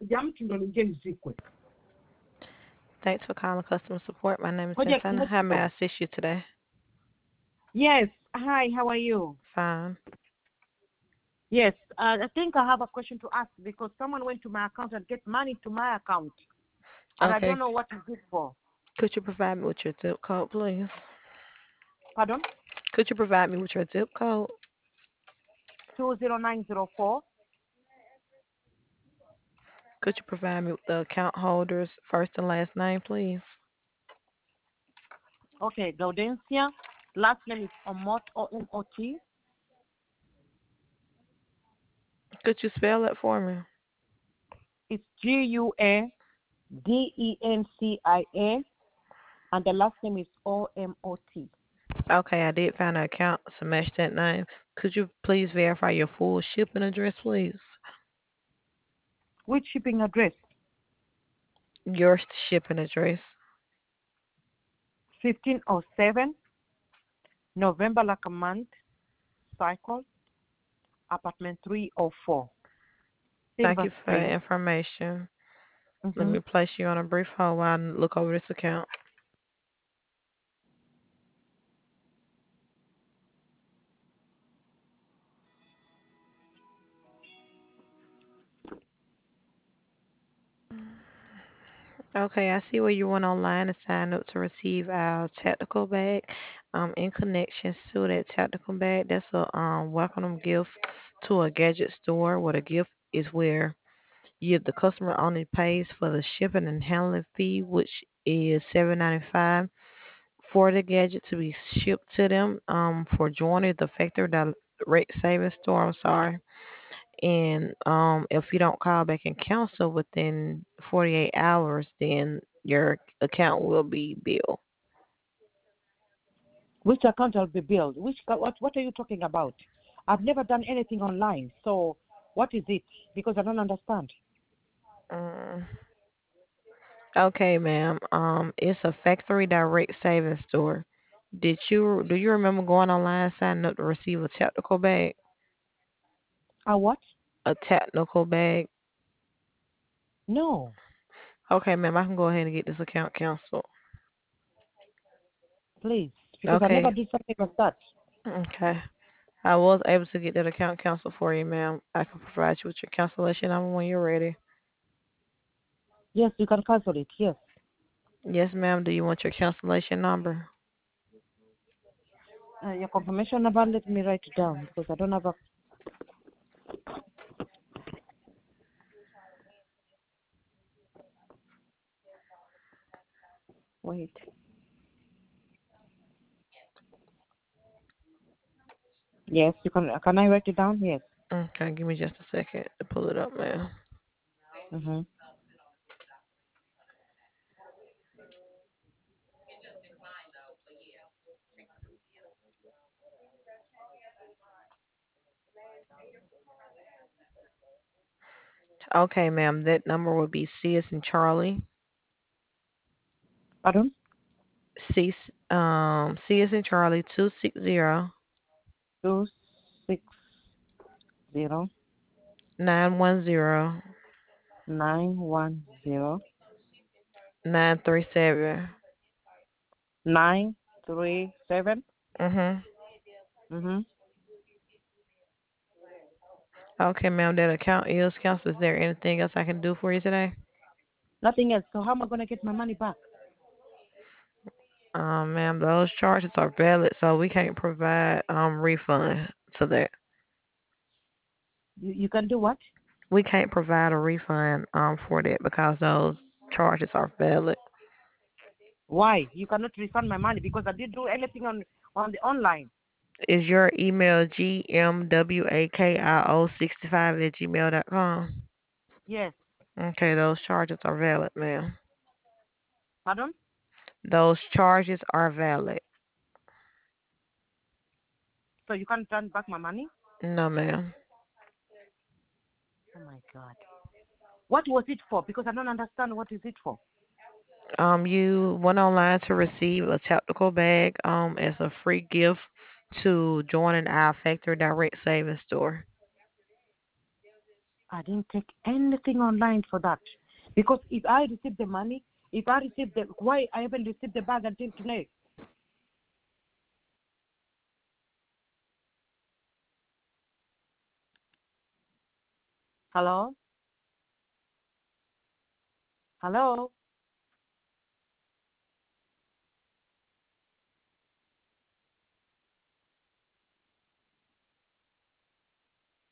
Thanks for calling customer support. My name is Ngoja Stefan. How may I ngoja. assist you today? Yes. Hi, how are you? Fine. Yes. I think I have a question to ask because someone went to my account and get money to my account, and I don't Okay. know what is it for. Could you provide me with your zip code, please? Pardon? Could you provide me with your zip code? 20904. Could you provide me with the account holder's first and last name, please? Okay, Gaudensia. Last name is Omot, Omot. Could you spell it for me? It's Guadencia, and the last name is Omot. Okay, I did find an account to match that name. Could you please verify your full shipping address, please? Which shipping address? Your shipping address. 1507 November like a month, Cycle, apartment 304, Thank Silver you for the Spring. information. Let Mm-hmm. me place you on a brief hold while I look over this account. Okay, I see where you went online and signed up to receive our tactical bag. In connection to that tactical bag, that's a welcome gift to a gadget store. Where the gift is where the customer only pays for the shipping and handling fee, which is $7.95 for the gadget to be shipped to them. For joining the factory direct savings store. I'm sorry. And if you don't call back and cancel within 48 hours, then your account will be billed. Which account I'll be billed? What are you talking about? I've never done anything online, so what is it? Because I don't understand. Mm. Okay, ma'am. It's a factory direct savings store. Do you remember going online signing up to receive a technical bag? What? A technical bag. No, Okay, ma'am. I can go ahead and get this account canceled. please, because I never Okay. did something like that. Okay. I was able to get that account canceled for you, ma'am. I can provide you with your cancellation number when you're ready. Yes, you can cancel it. Yes. Yes, ma'am. Do you want your cancellation number? Your confirmation number, let me write it down because I don't have a. Wait. Yes, you can. Can I write it down? Yes. Okay, give me just a second to pull it up, ma'am. Mm-hmm. Okay, ma'am. That number would be C as in Charlie. Pardon? C as in Charlie 260 260 910 910 937. 937. Mhm. Mm-hmm. Okay, ma'am. That account is canceled. Is there anything else I can do for you today? Nothing else. So how am I gonna get my money back? Ma'am, those charges are valid, so we can't provide refund to that. You can do what? We can't provide a refund for that because those charges are valid. Why? You cannot refund my money because I didn't do anything on the online. Is your email gmwakio65 at gmail.com? Yes. Okay, those charges are valid, ma'am. Pardon? Those charges are valid. So you can't turn back my money? No, ma'am. Oh my God. What was it for? Because I don't understand what is it for. You went online to receive a tactical bag as a free gift to joining our factory direct savings store. I didn't take anything online for that. Because if I receive the money, why I haven't received the bag until today? Hello? Hello?